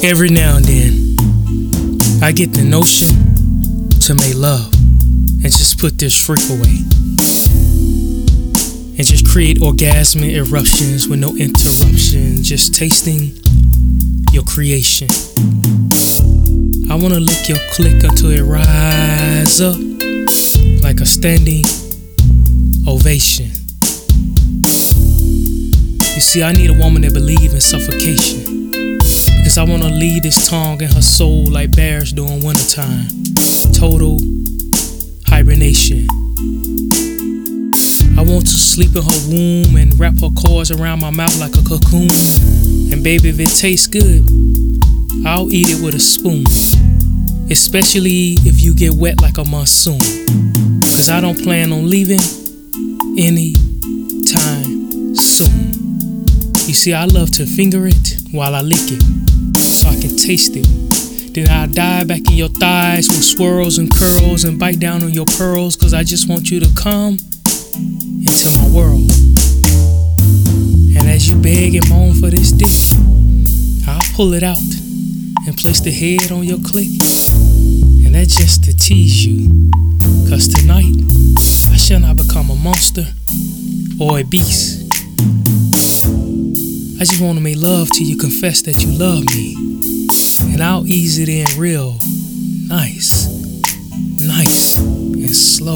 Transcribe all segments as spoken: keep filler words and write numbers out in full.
Every now and then, I get the notion to make love and just put this freak away. And just create orgasmic eruptions with no interruption, just tasting your creation. I wanna lick your click until it rise up like a standing ovation. You see, I need a woman that believes in suffocation, because I wanna leave this tongue in her soul like bears during wintertime. Total hibernation. I want to sleep in her womb and wrap her cords around my mouth like a cocoon. And baby, if it tastes good, I'll eat it with a spoon. Especially if you get wet like a monsoon, cause I don't plan on leaving anytime soon. You see, I love to finger it while I lick it, so I can taste it. Then I'll dive back in your thighs with swirls and curls and bite down on your pearls, cause I just want you to come into my world. And as you beg and moan for this dick, I'll pull it out and place the head on your click. And that's just to tease you, cause tonight I shall not become a monster or a beast. I just want to make love till you confess that you love me, and I'll ease it in real nice, nice and slow.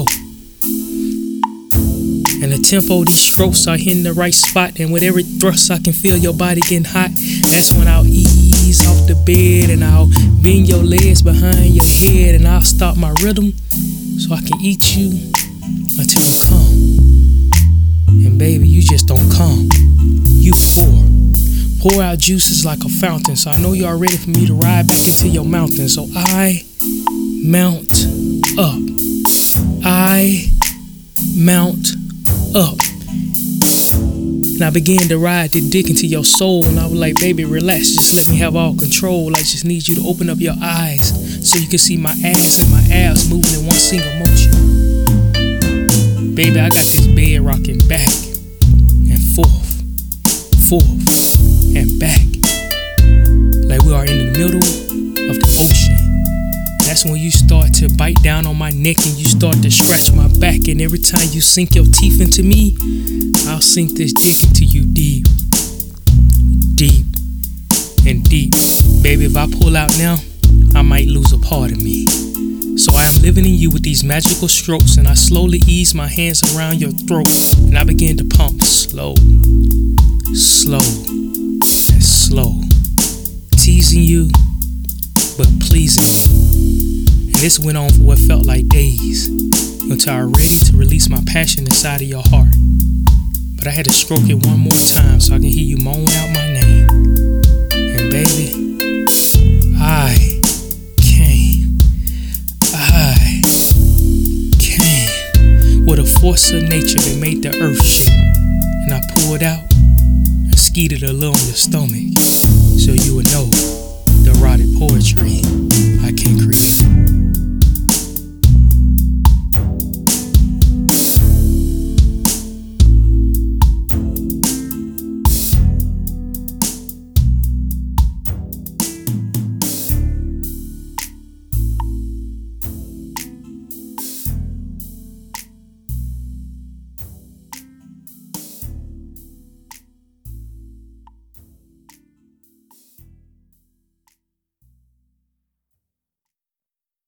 And the tempo, these strokes are hitting the right spot, and with every thrust I can feel your body getting hot. That's when I'll ease off the bed and I'll bend your legs behind your head, and I'll stop my rhythm so I can eat you until you come. And baby, you just don't come, you pour. Pour out juices like a fountain, so I know you are ready for me to ride back into your mountain. So I mount up, I mount up. And I began to ride the dick into your soul, and I was like, baby, relax, just let me have all control. I just need you to open up your eyes so you can see my ass and my abs moving in one single motion. Baby, I got this bed rocking back and forth, forth and back, like we are in the middle of the ocean. That's when you start to bite down on my neck and you start to scratch my back. And every time you sink your teeth into me, I'll sink this dick into you deep, deep, and deep. Baby, if I pull out now, I might lose a part of me. So I am living in you with these magical strokes, and I slowly ease my hands around your throat, and I begin to pump slow, slow, and slow, teasing you, but pleasing you. And this went on for what felt like days, until I was ready to release my passion inside of your heart. But I had to stroke it one more time so I can hear you moan out my name. And baby, I came, I came with a force of nature that made the earth shake. And I pulled out and skeeted a little on your stomach, so you would know the erotic poetry I can create.